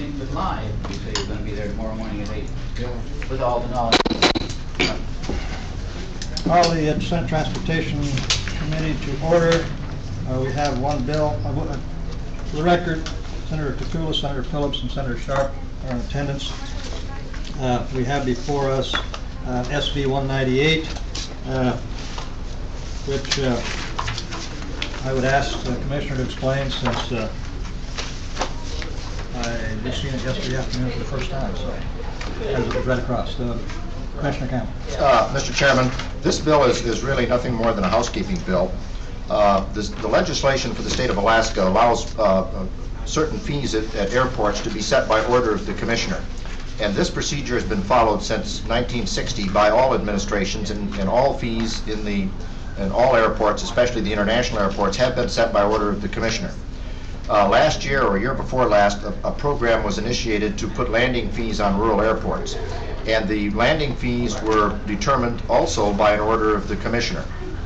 meeting was live. You say you're going to be there tomorrow morning at 8 with all the knowledge. Call the Senate Transportation Committee to order. We have one bill. For the record, Senator Kukula, Senator Phillips, and Senator Sharp are in attendance. We have before us SB 198, which I would ask the Commissioner to explain, since I just seen it yesterday afternoon for the first time, so as it was read across. Commissioner Campbell. Mr. Chairman, this bill is really nothing more than a housekeeping bill. The legislation for the state of Alaska allows certain fees at airports to be set by order of the Commissioner. And this procedure has been followed since 1960 by all administrations, and all fees in all airports, especially the international airports, have been set by order of the Commissioner. Last year, or a year before last, a program was initiated to put landing fees on rural airports. And the landing fees were determined also by an order of the Commissioner.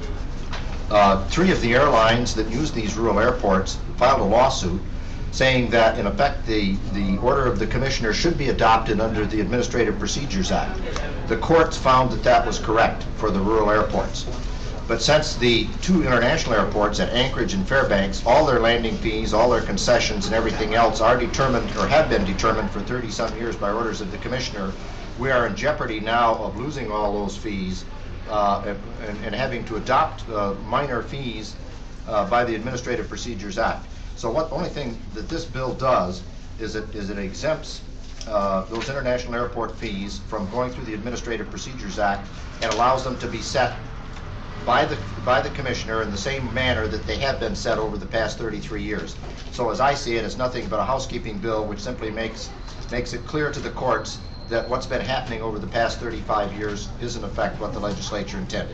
3 of the airlines that use these rural airports filed a lawsuit saying that, in effect, the order of the Commissioner should be adopted under the Administrative Procedures Act. The courts found that that was correct for the rural airports. But since the 2 international airports at Anchorage and Fairbanks, all their landing fees, all their concessions, and everything else are determined, or have been determined for 30-some years by orders of the Commissioner, we are in jeopardy now of losing all those fees and having to adopt minor fees by the Administrative Procedures Act. So the only thing that this bill does is it exempts those international airport fees from going through the Administrative Procedures Act and allows them to be set by the Commissioner in the same manner that they have been set over the past 33 years. So as I see it, it's nothing but a housekeeping bill which simply makes it clear to the courts that what's been happening over the past 35 years is in effect what the legislature intended.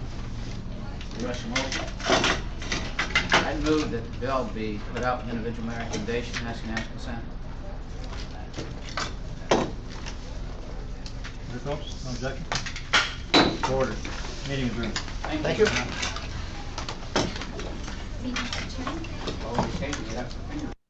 I'd move that the bill be put out with individual merit recommendation, asking unanimous consent. Senator Phillips, no objection? Order. Meeting adjourned. Thank you. Mr. Chairman? Always taking it up.